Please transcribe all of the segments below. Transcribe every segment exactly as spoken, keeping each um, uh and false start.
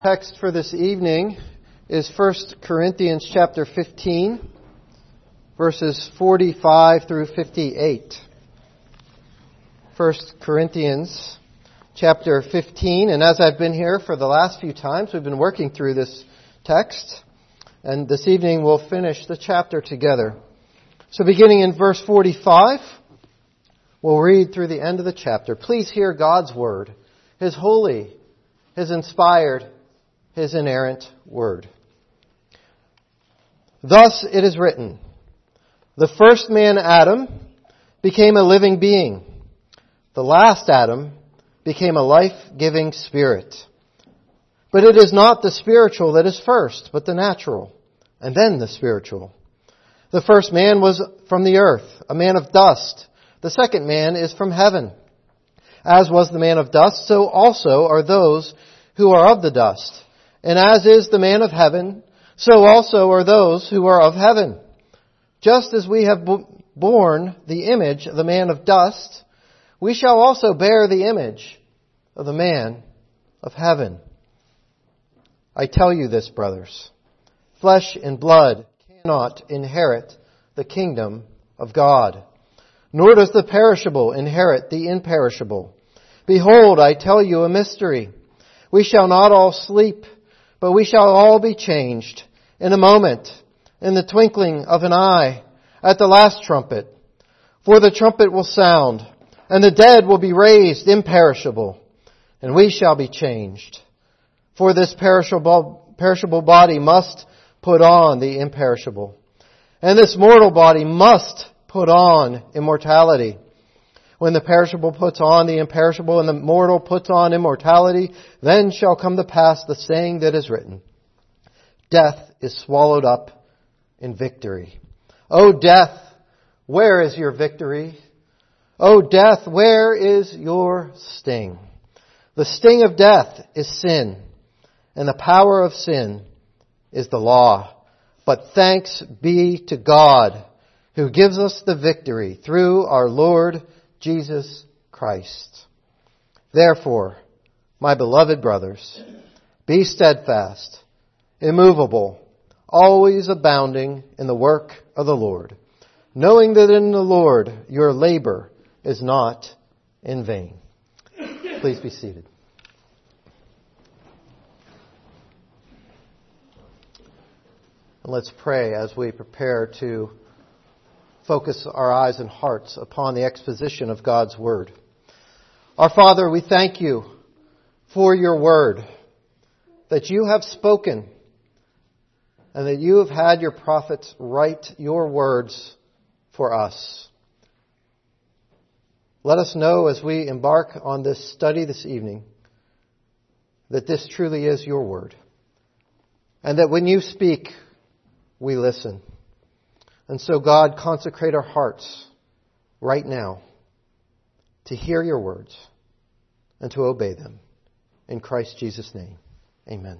Text for this evening is First Corinthians chapter fifteen, verses forty-five through fifty-eight. First Corinthians chapter fifteen, and as I've been here for the last few times, we've been working through this text, and this evening we'll finish the chapter together. So beginning in verse forty-five, we'll read through the end of the chapter. Please hear God's word, His holy, His inspired, His inerrant word. Thus it is written, the first man, Adam, became a living being. The last Adam became a life-giving spirit. But it is not the spiritual that is first, but the natural, and then the spiritual. The first man was from the earth, a man of dust. The second man is from heaven. As was the man of dust, so also are those who are of the dust. And as is the man of heaven, so also are those who are of heaven. Just as we have borne the image of the man of dust, we shall also bear the image of the man of heaven. I tell you this, brothers, flesh and blood cannot inherit the kingdom of God, nor does the perishable inherit the imperishable. Behold, I tell you a mystery. We shall not all sleep, but we shall all be changed in a moment, in the twinkling of an eye, at the last trumpet. For the trumpet will sound, and the dead will be raised imperishable, and we shall be changed. For this perishable, perishable body must put on the imperishable, and this mortal body must put on immortality. When the perishable puts on the imperishable and the mortal puts on immortality, then shall come to pass the saying that is written, death is swallowed up in victory. O death, where is your victory? O death, where is your sting? The sting of death is sin, and the power of sin is the law. But thanks be to God, who gives us the victory through our Lord Jesus Christ. Therefore, my beloved brothers, be steadfast, immovable, always abounding in the work of the Lord, knowing that in the Lord your labor is not in vain. Please be seated. And let's pray as we prepare to focus our eyes and hearts upon the exposition of God's Word. Our Father, we thank you for your Word, that you have spoken, and that you have had your prophets write your words for us. Let us know as we embark on this study this evening that this truly is your Word, and that when you speak, we listen. And so, God, consecrate our hearts right now to hear your words and to obey them. In Christ Jesus' name, amen.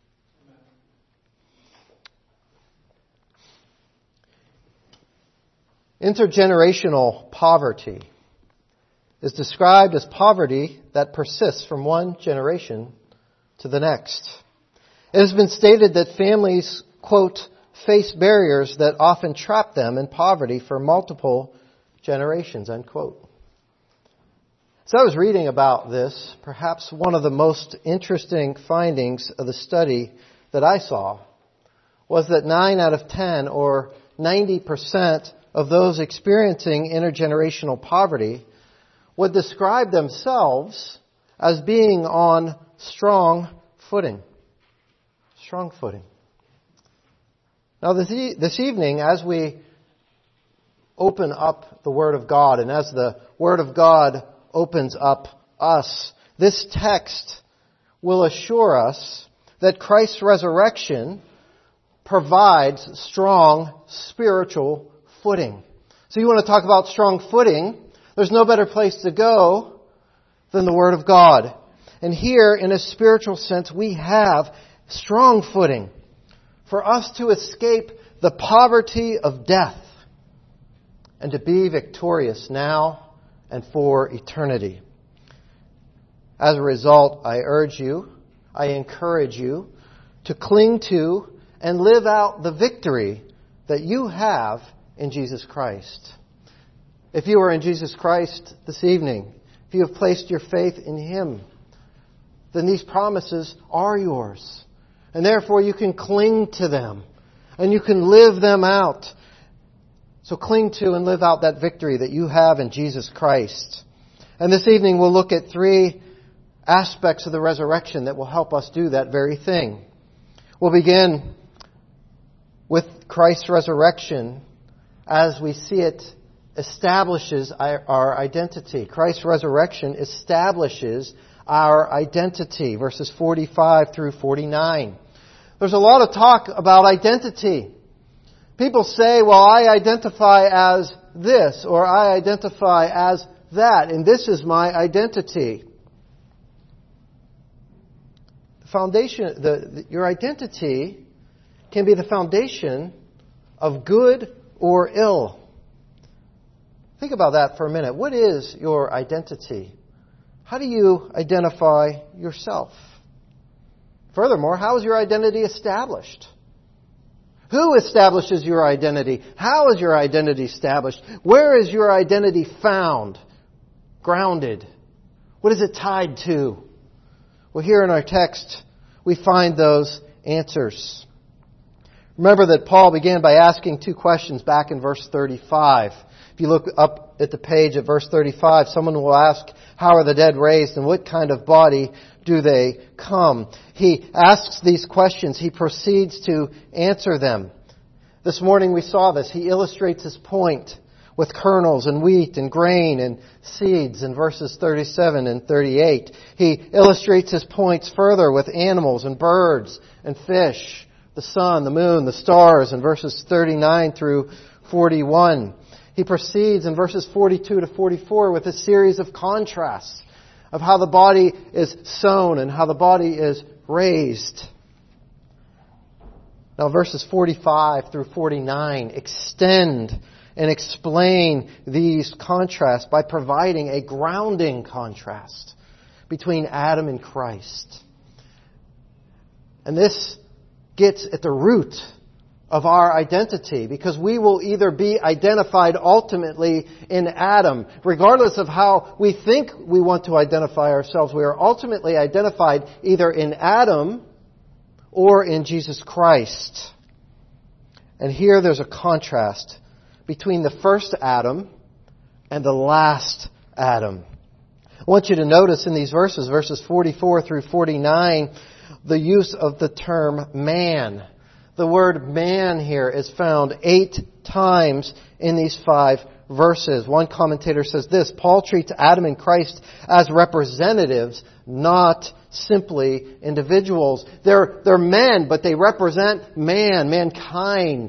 Intergenerational poverty is described as poverty that persists from one generation to the next. It has been stated that families, quote, face barriers that often trap them in poverty for multiple generations, unquote. So I was reading about this. Perhaps one of the most interesting findings of the study that I saw was that nine out of ten, or ninety percent of those experiencing intergenerational poverty would describe themselves as being on strong footing. Strong footing. Now this, e- this evening, as we open up the Word of God, and as the Word of God opens up us, this text will assure us that Christ's resurrection provides strong spiritual footing. So you want to talk about strong footing, there's no better place to go than the Word of God. And here, in a spiritual sense, we have strong footing for us to escape the poverty of death and to be victorious now and for eternity. As a result, I urge you, I encourage you to cling to and live out the victory that you have in Jesus Christ. If you are in Jesus Christ this evening, if you have placed your faith in Him, then these promises are yours. And therefore you can cling to them and you can live them out. So cling to and live out that victory that you have in Jesus Christ. And this evening we'll look at three aspects of the resurrection that will help us do that very thing. We'll begin with Christ's resurrection as we see it establishes our, our identity. Christ's resurrection establishes our identity. Verses forty-five through forty-nine. There's a lot of talk about identity. People say, well, I identify as this, or I identify as that, and this is my identity. The foundation, the, the, your identity can be the foundation of good or ill. Think about that for a minute. What is your identity? How do you identify yourself? Furthermore, how is your identity established? Who establishes your identity? How is your identity established? Where is your identity found? Grounded? What is it tied to? Well, here in our text, we find those answers. Remember that Paul began by asking two questions back in verse thirty-five. If you look up at the page at verse thirty-five, someone will ask, how are the dead raised and what kind of body do they come? He asks these questions. He proceeds to answer them. This morning we saw this. He illustrates his point with kernels and wheat and grain and seeds in verses thirty-seven and thirty-eight. He illustrates his points further with animals and birds and fish, the sun, the moon, the stars in verses thirty-nine through forty-one. He proceeds in verses forty-two to forty-four with a series of contrasts of how the body is sown and how the body is raised. Now verses forty-five through forty-nine extend and explain these contrasts by providing a grounding contrast between Adam and Christ. And this gets at the root of our identity, because we will either be identified ultimately in Adam. Regardless of how we think we want to identify ourselves, we are ultimately identified either in Adam or in Jesus Christ. And here there's a contrast between the first Adam and the last Adam. I want you to notice in these verses, verses forty-four through forty-nine, the use of the term man. The word man here is found eight times in these five verses. One commentator says this: Paul treats Adam and Christ as representatives, not simply individuals. They're, they're men, but they represent man, mankind.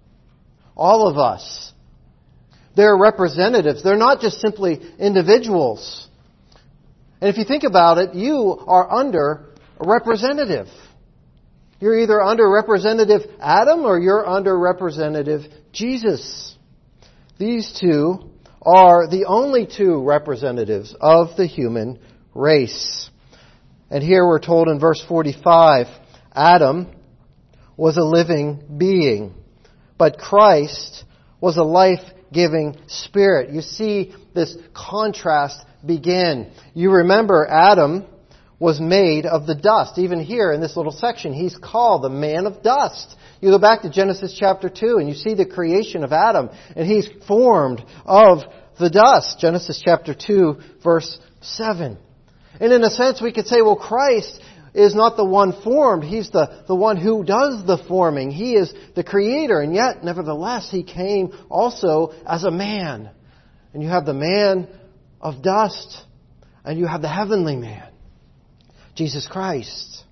All of us. They're representatives. They're not just simply individuals. And if you think about it, you are under a representative. You're either under Representative Adam or you're under Representative Jesus. These two are the only two representatives of the human race. And here we're told in verse forty-five, Adam was a living being, but Christ was a life-giving spirit. You see this contrast begin. You remember Adam was made of the dust. Even here in this little section, he's called the man of dust. You go back to Genesis chapter two and you see the creation of Adam, and he's formed of the dust. Genesis chapter two, verse seven. And in a sense we could say, well, Christ is not the one formed. He's the, the one who does the forming. He is the creator, and yet, nevertheless, He came also as a man. And you have the man of dust, and you have the heavenly man, Jesus Christ.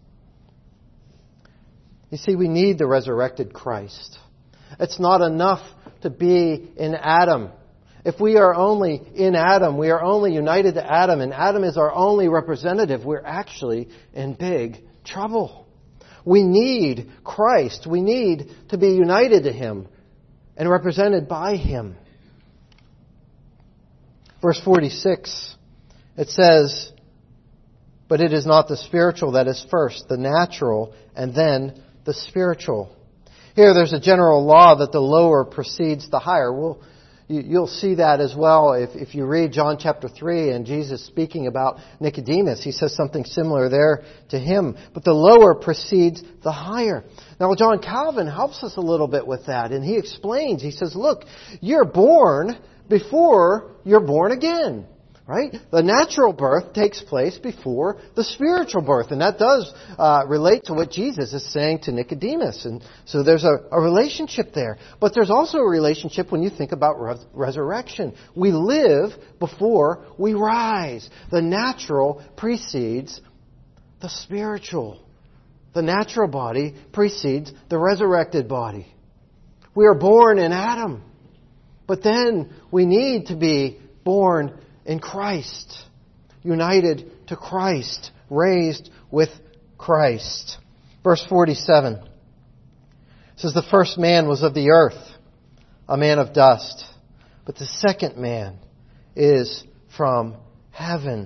You see, we need the resurrected Christ. It's not enough to be in Adam. If we are only in Adam, we are only united to Adam, and Adam is our only representative, we're actually in big trouble. We need Christ. We need to be united to Him and represented by Him. Verse forty-six, it says, But it is not the spiritual that is first, the natural, and then the spiritual. Here there's a general law that the lower precedes the higher. We'll, you, you'll see that as well if, if you read John chapter three and Jesus speaking about Nicodemus. He says something similar there to him. But the lower precedes the higher. Now John Calvin helps us a little bit with that. And he explains, he says, look, you're born before you're born again. Right? The natural birth takes place before the spiritual birth. And that does uh, relate to what Jesus is saying to Nicodemus. And so there's a, a relationship there. But there's also a relationship when you think about res- resurrection. We live before we rise. The natural precedes the spiritual. The natural body precedes the resurrected body. We are born in Adam. But then we need to be born in Christ, united to Christ, raised with Christ. Verse forty-seven says, the first man was of the earth, a man of dust. But the second man is from heaven.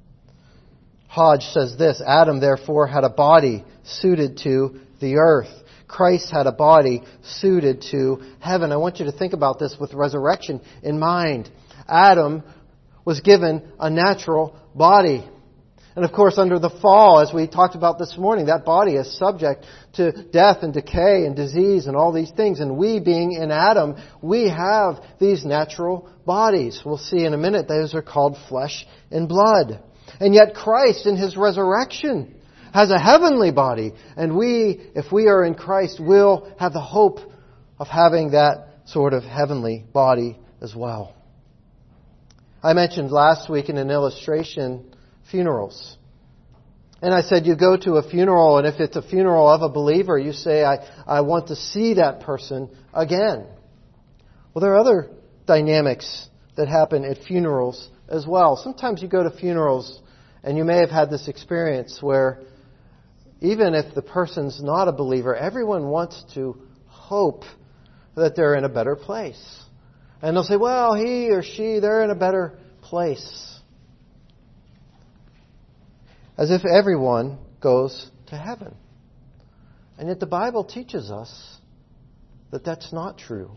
Hodge says this, Adam therefore had a body suited to the earth. Christ had a body suited to heaven. I want you to think about this with resurrection in mind. Adam was given a natural body. And of course, under the fall, as we talked about this morning, that body is subject to death and decay and disease and all these things. And we, being in Adam, we have these natural bodies. We'll see in a minute, those are called flesh and blood. And yet Christ, in His resurrection, has a heavenly body. And we, if we are in Christ, will have the hope of having that sort of heavenly body as well. I mentioned last week in an illustration funerals. And I said you go to a funeral, and if it's a funeral of a believer, you say, I, I want to see that person again. Well, there are other dynamics that happen at funerals as well. Sometimes you go to funerals, and you may have had this experience where even if the person's not a believer, everyone wants to hope that they're in a better place. And they'll say, well, he or she, they're in a better place. As if everyone goes to heaven. And yet the Bible teaches us that that's not true.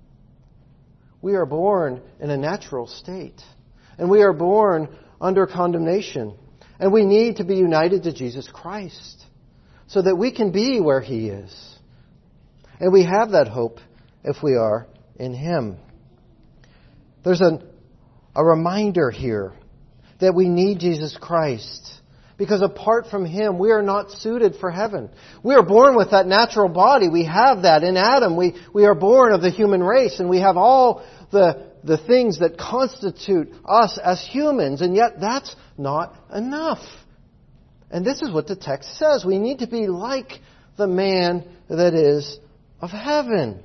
We are born in a natural state. And we are born under condemnation. And we need to be united to Jesus Christ so that we can be where He is. And we have that hope if we are in Him. There's a, a reminder here that we need Jesus Christ. Because apart from Him, we are not suited for heaven. We are born with that natural body. We have that in Adam. We, we are born of the human race. And we have all the, the things that constitute us as humans. And yet that's not enough. And this is what the text says. We need to be like the man that is of heaven.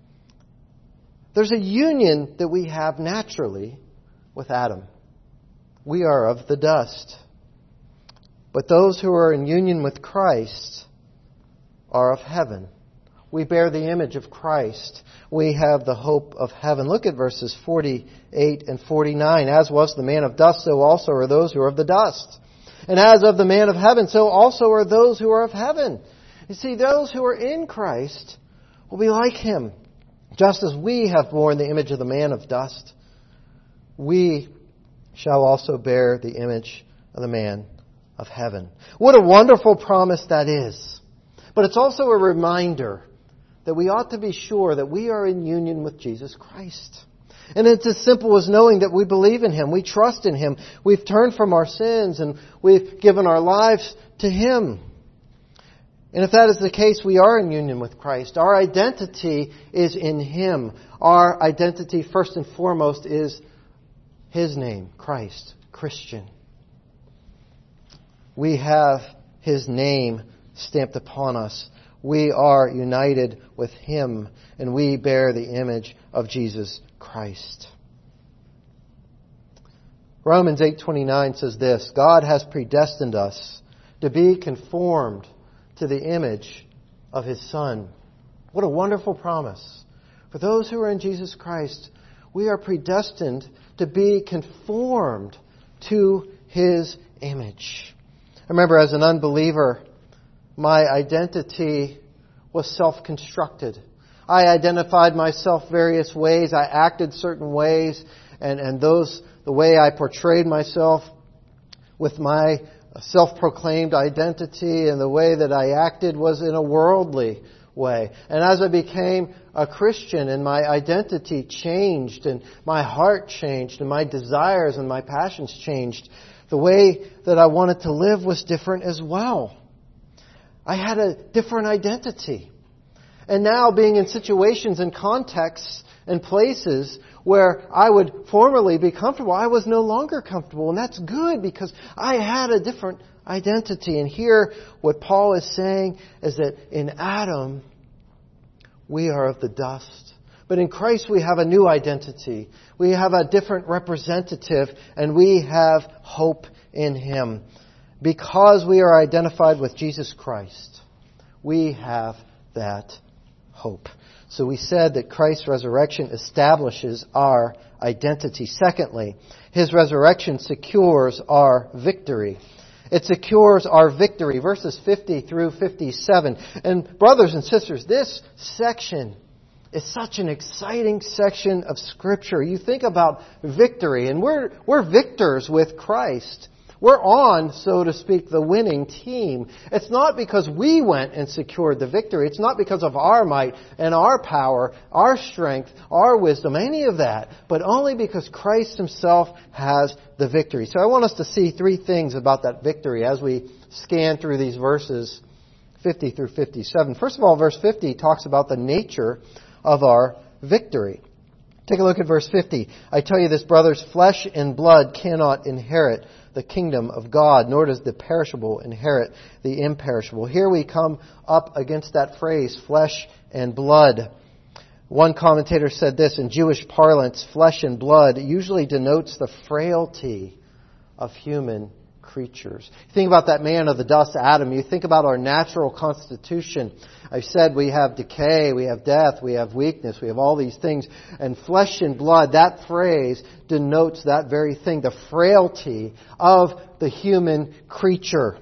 There's a union that we have naturally with Adam. We are of the dust. But those who are in union with Christ are of heaven. We bear the image of Christ. We have the hope of heaven. Look at verses forty-eight and forty-nine. As was the man of dust, so also are those who are of the dust. And as of the man of heaven, so also are those who are of heaven. You see, those who are in Christ will be like Him. Just as we have borne the image of the man of dust, we shall also bear the image of the man of heaven. What a wonderful promise that is. But it's also a reminder that we ought to be sure that we are in union with Jesus Christ. And it's as simple as knowing that we believe in Him, we trust in Him, we've turned from our sins, and we've given our lives to Him. And if that is the case, we are in union with Christ. Our identity is in Him. Our identity, first and foremost, is His name, Christ, Christian. We have His name stamped upon us. We are united with Him, and we bear the image of Jesus Christ. Romans eight twenty-nine says this, God has predestined us to be conformed to the image of His Son. What a wonderful promise. For those who are in Jesus Christ, we are predestined to be conformed to His image. I remember as an unbeliever, my identity was self-constructed. I identified myself various ways. I acted certain ways, and, and those, the way I portrayed myself with my self-proclaimed identity and the way that I acted was in a worldly way. And as I became a Christian and my identity changed and my heart changed and my desires and my passions changed, the way that I wanted to live was different as well. I had a different identity. And now being in situations and contexts and places where I would formerly be comfortable, I was no longer comfortable. And that's good because I had a different identity. And here what Paul is saying is that in Adam, we are of the dust. But in Christ we have a new identity. We have a different representative and we have hope in Him. Because we are identified with Jesus Christ, we have that hope. So we said that Christ's resurrection establishes our identity. Secondly, His resurrection secures our victory. It secures our victory. Verses fifty through fifty-seven. And brothers and sisters, this section is such an exciting section of Scripture. You think about victory, and we're, we're victors with Christ. We're on, so to speak, the winning team. It's not because we went and secured the victory. It's not because of our might and our power, our strength, our wisdom, any of that. But only because Christ Himself has the victory. So I want us to see three things about that victory as we scan through these verses fifty through fifty-seven. First of all, verse fifty talks about the nature of our victory. Take a look at verse fifty. I tell you this, brothers, flesh and blood cannot inherit the kingdom of God, nor does the perishable inherit the imperishable. Here we come up against that phrase, flesh and blood. One commentator said this, in Jewish parlance, flesh and blood usually denotes the frailty of human creatures. You think about that man of the dust, Adam. You think about our natural constitution. I've said we have decay, we have death, we have weakness, we have all these things. And flesh and blood, that phrase denotes that very thing, the frailty of the human creature.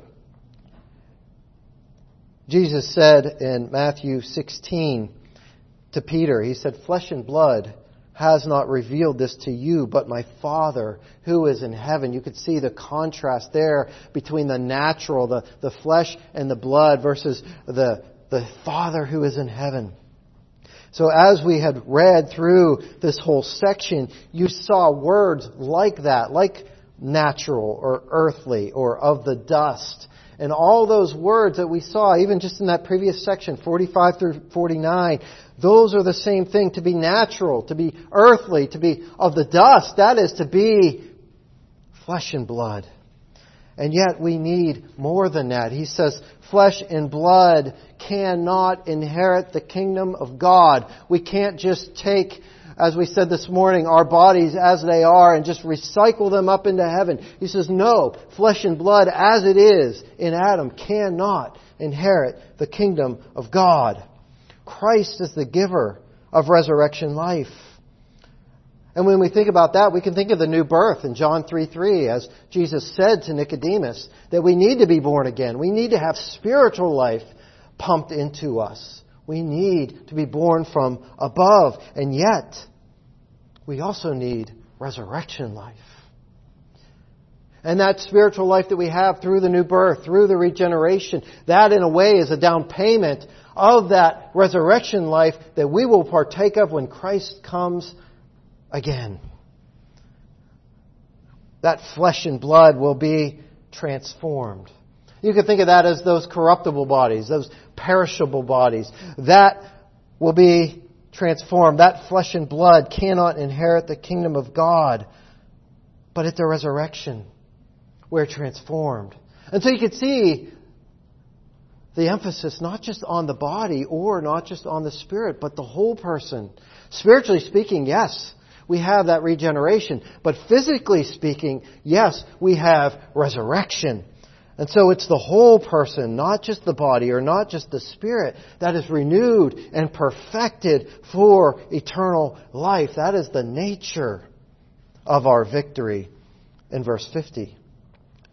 Jesus said in Matthew sixteen to Peter, He said, flesh and blood has not revealed this to you, but my Father who is in heaven. You could see the contrast there between the natural, the, the flesh and the blood versus the, the Father who is in heaven. So as we had read through this whole section, you saw words like that, like natural or earthly or of the dust. And all those words that we saw, even just in that previous section, forty-five through forty-nine, those are the same thing. To be natural, to be earthly, to be of the dust, that is to be flesh and blood. And yet we need more than that. He says, flesh and blood cannot inherit the kingdom of God. We can't just take, as we said this morning, our bodies as they are and just recycle them up into heaven. He says, no, flesh and blood as it is in Adam cannot inherit the kingdom of God. Christ is the giver of resurrection life. And when we think about that, we can think of the new birth in John three three, as Jesus said to Nicodemus, that we need to be born again. We need to have spiritual life pumped into us. We need to be born from above. And yet, we also need resurrection life. And that spiritual life that we have through the new birth, through the regeneration, that in a way is a down payment of that resurrection life that we will partake of when Christ comes again. That flesh and blood will be transformed. You can think of that as those corruptible bodies, those perishable bodies. That will be transformed. That flesh and blood cannot inherit the kingdom of God. But at the resurrection, we're transformed. And so you can see the emphasis not just on the body or not just on the spirit, but the whole person. Spiritually speaking, yes, we have that regeneration. But physically speaking, yes, we have resurrection. And so it's the whole person, not just the body or not just the spirit, that is renewed and perfected for eternal life. That is the nature of our victory in verse fifty.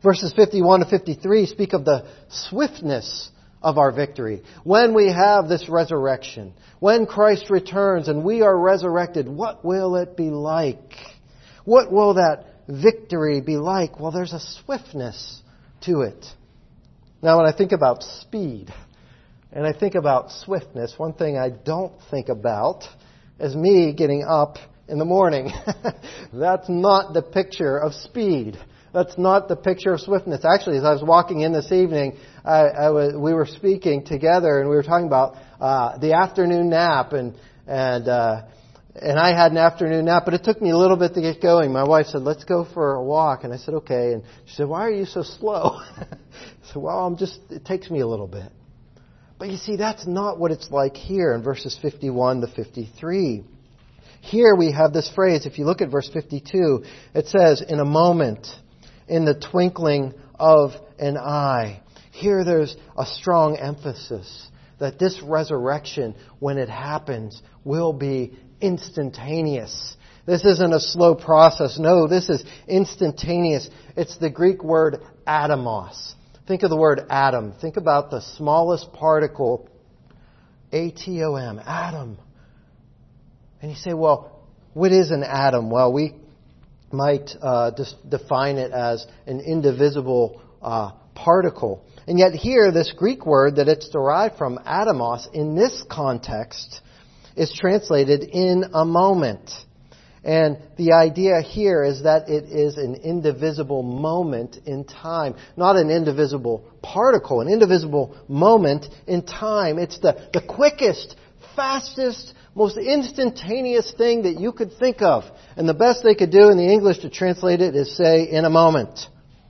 Verses fifty-one to fifty-three speak of the swiftness of our victory. When we have this resurrection, when Christ returns and we are resurrected, what will it be like? What will that victory be like? Well, there's a swiftness to it. Now, when I think about speed and I think about swiftness, one thing I don't think about is me getting up in the morning. That's not the picture of speed. That's not the picture of swiftness. Actually, as I was walking in this evening, I, I was, we were speaking together and we were talking about uh, the afternoon nap, and and uh, and I had an afternoon nap, but it took me a little bit to get going. My wife said, "Let's go for a walk," and I said, "Okay." And she said, "Why are you so slow?" I said, "Well, I'm just it takes me a little bit." But you see, that's not what it's like here in verses fifty-one to fifty-three. Here we have this phrase. If you look at verse fifty-two, it says, "In a moment, in the twinkling of an eye." Here there's a strong emphasis that this resurrection, when it happens, will be instantaneous. This isn't a slow process. No, this is instantaneous. It's the Greek word atomos. Think of the word atom. Think about the smallest particle, A T O M, atom. And you say, well, what is an atom? Well, we might uh, just define it as an indivisible uh, particle. And yet here, this Greek word that it's derived from, atomos, in this context, is translated in a moment. And the idea here is that it is an indivisible moment in time. Not an indivisible particle, an indivisible moment in time. It's the, the quickest, fastest, most instantaneous thing that you could think of. And the best they could do in the English to translate it is say, in a moment.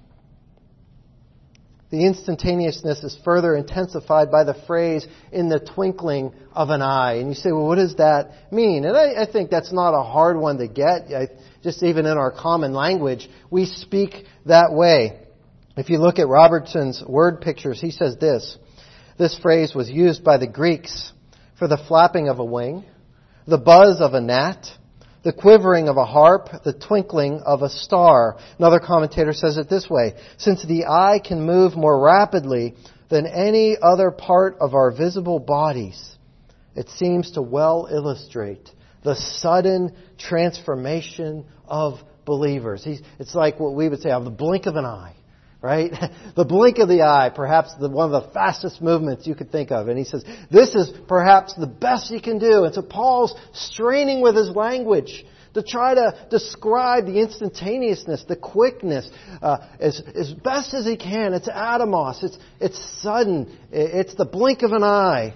The instantaneousness is further intensified by the phrase, in the twinkling of an eye. And you say, well, what does that mean? And I, I think that's not a hard one to get. I, just even in our common language, we speak that way. If you look at Robertson's word pictures, he says this. This phrase was used by the Greeks for the flapping of a wing, the buzz of a gnat, the quivering of a harp, the twinkling of a star. Another commentator says it this way. Since the eye can move more rapidly than any other part of our visible bodies, it seems to well illustrate the sudden transformation of believers. It's like what we would say, on the blink of an eye. Right? The blink of the eye, perhaps the, one of the fastest movements you could think of. And he says, this is perhaps the best he can do. And so Paul's straining with his language to try to describe the instantaneousness, the quickness, uh, as, as best as he can. It's atomos. It's, it's sudden. It's the blink of an eye.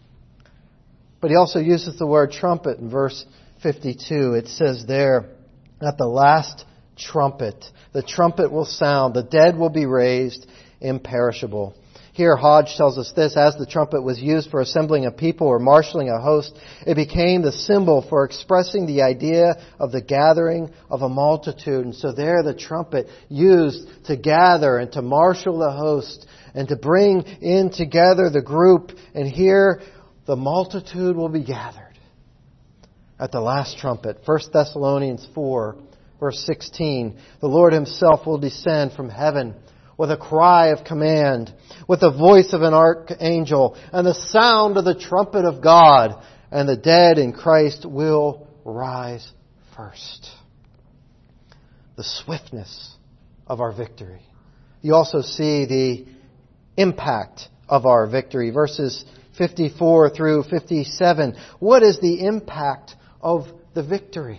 But he also uses the word trumpet in verse fifty-two. It says there, at the last trumpet. The trumpet will sound. The dead will be raised imperishable. Here Hodge tells us this. As the trumpet was used for assembling a people or marshaling a host, it became the symbol for expressing the idea of the gathering of a multitude. And so there the trumpet used to gather and to marshal the host and to bring in together the group. And here the multitude will be gathered at the last trumpet. First Thessalonians four. Verse sixteen, the Lord Himself will descend from heaven with a cry of command, with the voice of an archangel, and the sound of the trumpet of God, and the dead in Christ will rise first. The swiftness of our victory. You also see the impact of our victory. Verses fifty-four through fifty-seven. What is the impact of the victory?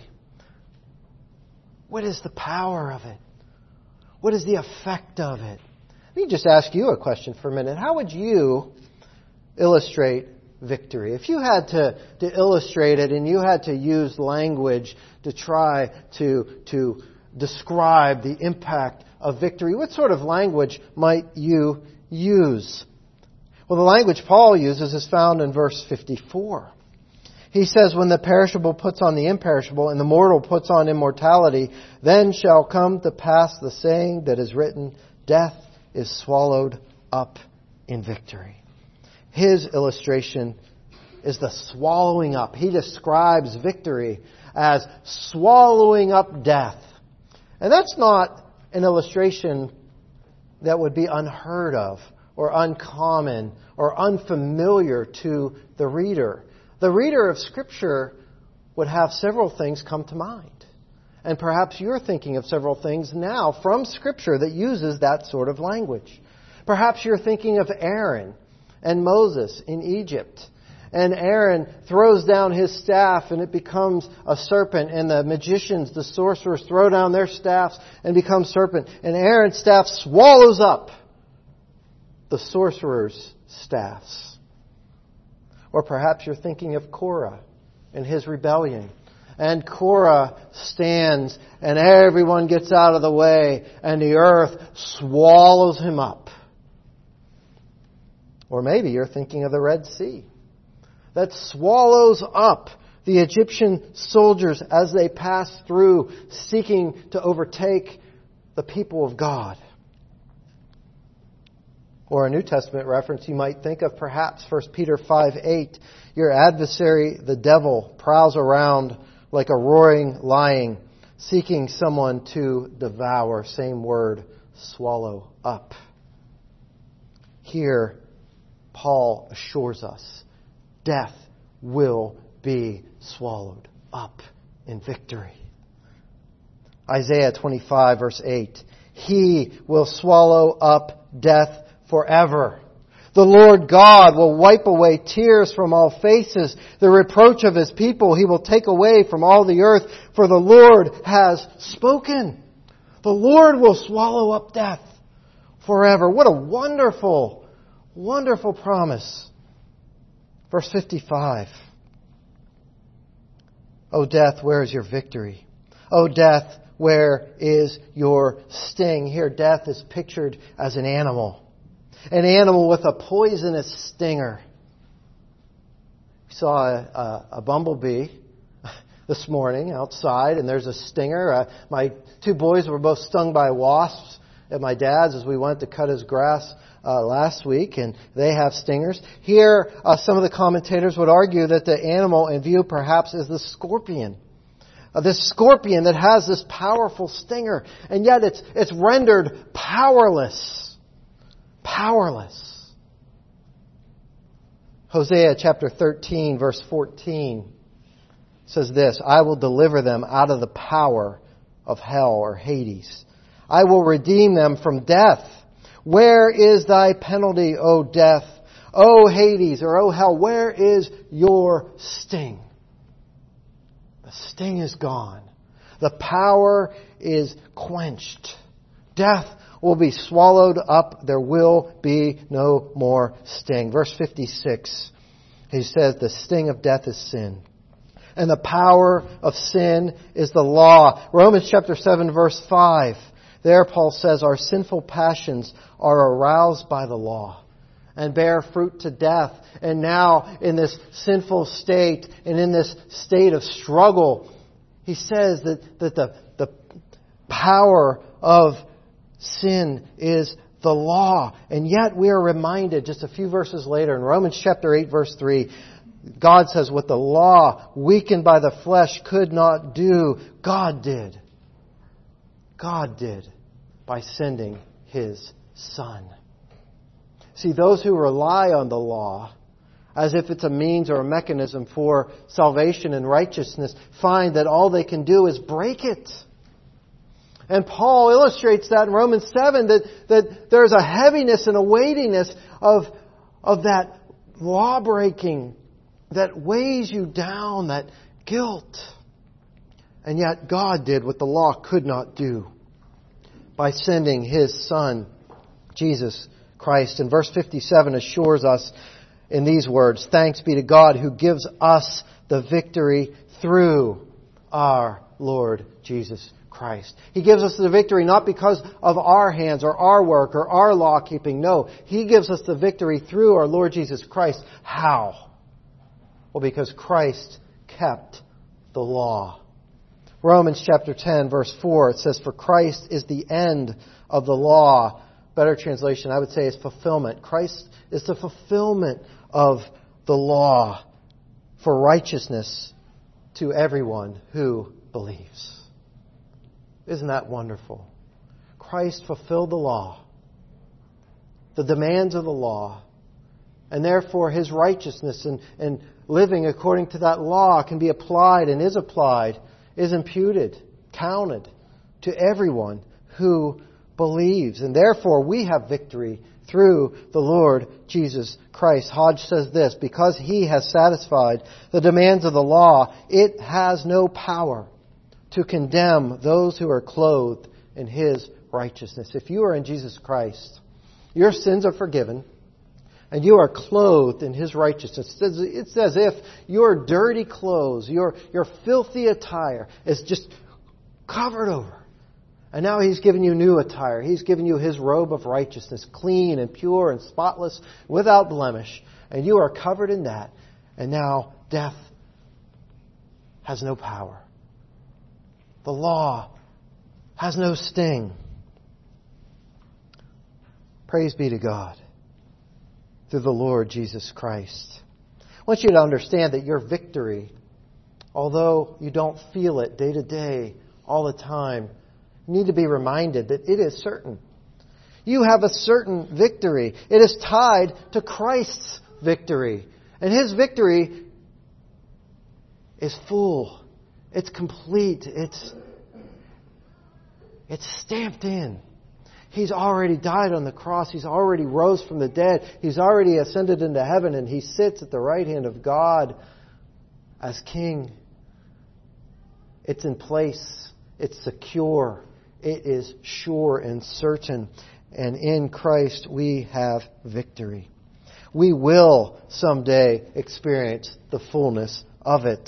What is the power of it? What is the effect of it? Let me just ask you a question for a minute. How would you illustrate victory? If you had to, to illustrate it and you had to use language to try to, to describe the impact of victory, what sort of language might you use? Well, the language Paul uses is found in verse fifty-four. He says, when the perishable puts on the imperishable and the mortal puts on immortality, then shall come to pass the saying that is written, death is swallowed up in victory. His illustration is the swallowing up. He describes victory as swallowing up death. And that's not an illustration that would be unheard of or uncommon or unfamiliar to the reader. The reader of Scripture would have several things come to mind. And perhaps you're thinking of several things now from Scripture that uses that sort of language. Perhaps you're thinking of Aaron and Moses in Egypt. And Aaron throws down his staff and it becomes a serpent. And the magicians, the sorcerers, throw down their staffs and become serpent. And Aaron's staff swallows up the sorcerer's staffs. Or perhaps you're thinking of Korah and his rebellion. And Korah stands and everyone gets out of the way and the earth swallows him up. Or maybe you're thinking of the Red Sea that swallows up the Egyptian soldiers as they pass through seeking to overtake the people of God. Or a New Testament reference you might think of perhaps First Peter five eight. Your adversary, the devil, prowls around like a roaring lion, seeking someone to devour. Same word, swallow up. Here, Paul assures us, death will be swallowed up in victory. Isaiah twenty-five verse eight. He will swallow up death forever. The Lord God will wipe away tears from all faces. The reproach of His people He will take away from all the earth, for the Lord has spoken. The Lord will swallow up death forever. What a wonderful, wonderful promise. Verse fifty-five. O death, where is your victory? O death, where is your sting? Here, death is pictured as an animal. An animal with a poisonous stinger. We saw a, a, a bumblebee this morning outside, and there's a stinger. Uh, my two boys were both stung by wasps at my dad's as we went to cut his grass uh, last week, and they have stingers. Here, uh, some of the commentators would argue that the animal in view perhaps is the scorpion. Uh, this scorpion that has this powerful stinger, and yet it's it's rendered powerless. Powerless. Hosea chapter thirteen verse fourteen says this, I will deliver them out of the power of hell or Hades. I will redeem them from death. Where is thy penalty, O death? O Hades or O hell, where is your sting? The sting is gone. The power is quenched. Death will be swallowed up. There will be no more sting. Verse fifty-six, he says, the sting of death is sin, and the power of sin is the law. Romans chapter seven, verse five. There Paul says, our sinful passions are aroused by the law and bear fruit to death. And now in this sinful state and in this state of struggle, he says that, that the, the power of sin is the law. And yet we are reminded just a few verses later in Romans chapter eight verse three, God says what the law, weakened by the flesh, could not do, God did. God did by sending His Son. See, those who rely on the law as if it's a means or a mechanism for salvation and righteousness find that all they can do is break it. And Paul illustrates that in Romans seven, that, that there's a heaviness and a weightiness of, of that law-breaking that weighs you down, that guilt. And yet God did what the law could not do by sending His Son, Jesus Christ. And verse fifty-seven assures us in these words, thanks be to God who gives us the victory through our Lord Jesus Christ. He gives us the victory not because of our hands or our work or our law keeping. No, He gives us the victory through our Lord Jesus Christ. How? Well, because Christ kept the law. Romans chapter ten verse four, it says, for Christ is the end of the law. Better translation, I would say, is fulfillment. Christ is the fulfillment of the law for righteousness to everyone who believes. Isn't that wonderful? Christ fulfilled the law the demands of the law. And therefore His righteousness and, and living according to that law can be applied and is applied, is imputed, counted to everyone who believes. And therefore we have victory through the Lord Jesus Christ. Hodge says this, because He has satisfied the demands of the law, it has no power to condemn those who are clothed in His righteousness. If you are in Jesus Christ, your sins are forgiven, and you are clothed in His righteousness. It's as if your dirty clothes, your, your filthy attire is just covered over. And now He's given you new attire. He's given you His robe of righteousness, clean and pure and spotless, without blemish. And you are covered in that. And now death has no power. The law has no sting. Praise be to God through the Lord Jesus Christ. I want you to understand that your victory, although you don't feel it day to day, all the time, you need to be reminded that it is certain. You have a certain victory. It is tied to Christ's victory. And His victory is full. It's complete. It's, it's stamped in. He's already died on the cross. He's already rose from the dead. He's already ascended into heaven, and He sits at the right hand of God as King. It's in place. It's secure. It is sure and certain. And in Christ we have victory. We will someday experience the fullness of it.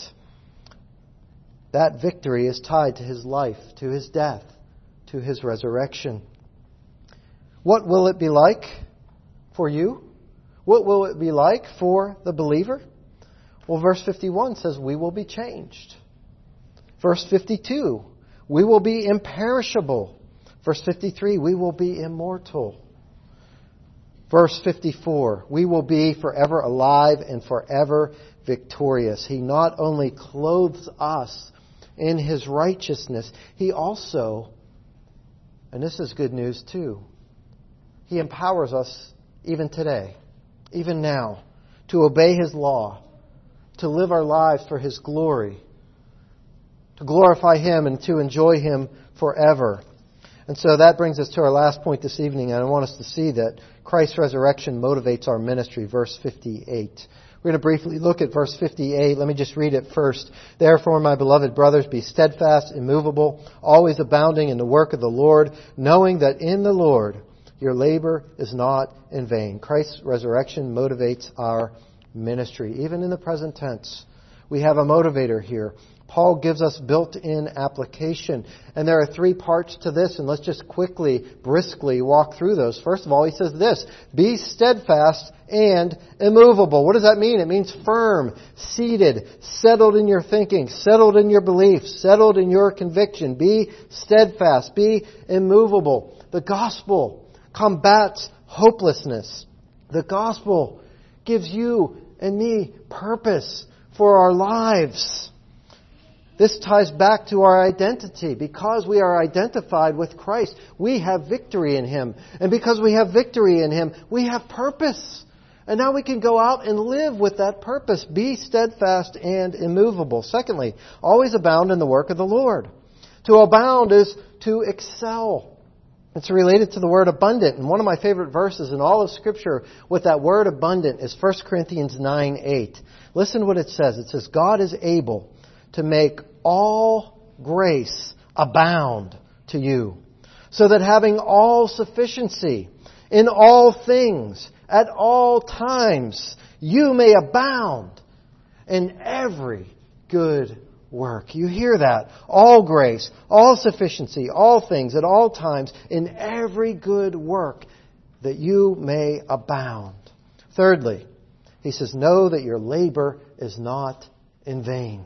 That victory is tied to His life, to His death, to His resurrection. What will it be like for you? What will it be like for the believer? Well, verse fifty-one says we will be changed. Verse fifty-two, we will be imperishable. Verse fifty-three, we will be immortal. Verse fifty-four, we will be forever alive and forever victorious. He not only clothes us in His righteousness, He also, and this is good news too, He empowers us even today, even now, to obey His law, to live our lives for His glory, to glorify Him and to enjoy Him forever. And so that brings us to our last point this evening, and I want us to see that Christ's resurrection motivates our ministry, verse fifty-eight. We're going to briefly look at verse fifty-eight. Let me just read it first. Therefore, my beloved brothers, be steadfast, immovable, always abounding in the work of the Lord, knowing that in the Lord your labor is not in vain. Christ's resurrection motivates our ministry. Even in the present tense, we have a motivator here. Paul gives us built-in application. And there are three parts to this, and let's just quickly, briskly walk through those. First of all, he says this, be steadfast and immovable. What does that mean? It means firm, seated, settled in your thinking, settled in your beliefs, settled in your conviction. Be steadfast, be immovable. The gospel combats hopelessness. The gospel gives you and me purpose for our lives. This ties back to our identity. Because we are identified with Christ, we have victory in Him. And because we have victory in Him, we have purpose. And now we can go out and live with that purpose. Be steadfast and immovable. Secondly, always abound in the work of the Lord. To abound is to excel. It's related to the word abundant. And one of my favorite verses in all of Scripture with that word abundant is First Corinthians nine eight. Listen to what it says. It says, God is able to make all grace abound to you, so that having all sufficiency in all things at all times, you may abound in every good work. You hear that? All grace, all sufficiency, all things at all times, in every good work, that you may abound. Thirdly, he says, know that your labor is not in vain.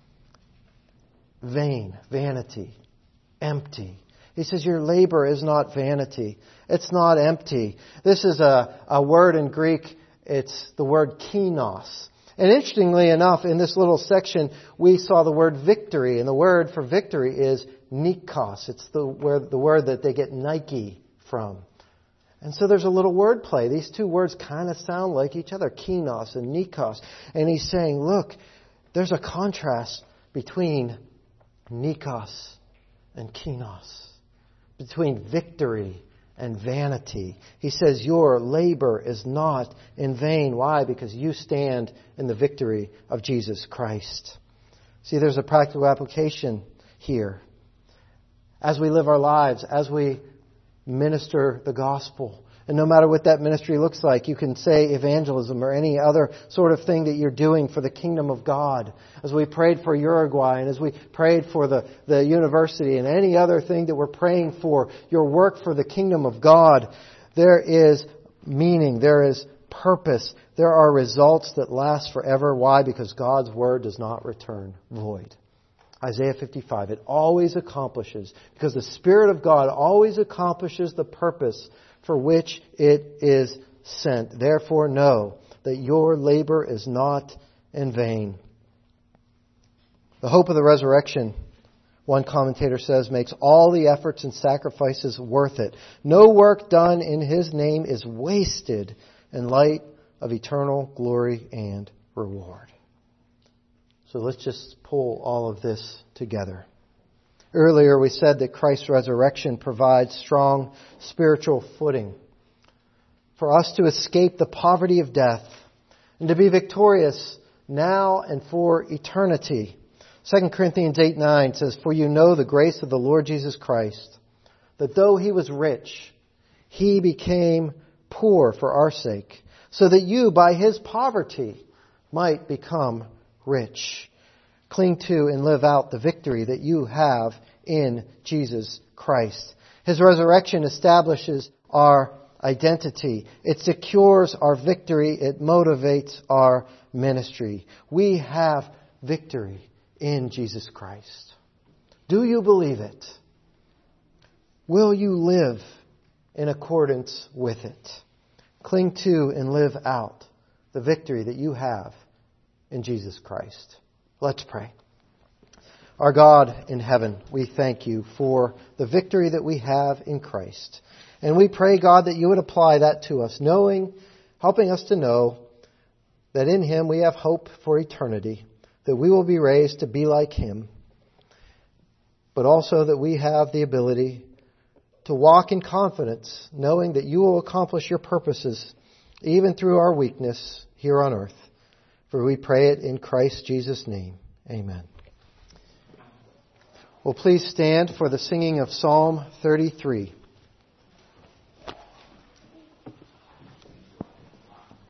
Vain, vanity, empty. He says your labor is not vanity. It's not empty. This is a, a word in Greek. It's the word kinos. And interestingly enough, in this little section, we saw the word victory. And the word for victory is nikos. It's the word, the word that they get Nike from. And so there's a little word play. These two words kind of sound like each other, kinos and nikos. And he's saying, look, there's a contrast between nikos and kinos, between victory and vanity. He says, your labor is not in vain. Why? Because you stand in the victory of Jesus Christ. See, there's a practical application here. As we live our lives, as we minister the gospel, and no matter what that ministry looks like, you can say evangelism or any other sort of thing that you're doing for the kingdom of God. As we prayed for Uruguay and as we prayed for the, the university and any other thing that we're praying for, your work for the kingdom of God, there is meaning, there is purpose, there are results that last forever. Why? Because God's word does not return void. Isaiah fifty-five, it always accomplishes, because the Spirit of God always accomplishes the purpose for which it is sent. Therefore know that your labor is not in vain. The hope of the resurrection, one commentator says, makes all the efforts and sacrifices worth it. No work done in His name is wasted in light of eternal glory and reward. So let's just pull all of this together. Earlier we said that Christ's resurrection provides strong spiritual footing for us to escape the poverty of death and to be victorious now and for eternity. Second Corinthians eight nine says, for you know the grace of the Lord Jesus Christ, that though He was rich, He became poor for our sake, so that you by His poverty might become rich. Cling to and live out the victory that you have in Jesus Christ. His resurrection establishes our identity. It secures our victory. It motivates our ministry. We have victory in Jesus Christ. Do you believe it? Will you live in accordance with it? Cling to and live out the victory that you have in Jesus Christ. Let's pray. Our God in heaven, we thank You for the victory that we have in Christ. And we pray, God, that You would apply that to us, knowing, helping us to know that in Him we have hope for eternity, that we will be raised to be like Him, but also that we have the ability to walk in confidence, knowing that You will accomplish Your purposes even through our weakness here on earth. For we pray it in Christ Jesus' name. Amen. Well, please stand for the singing of Psalm thirty-three.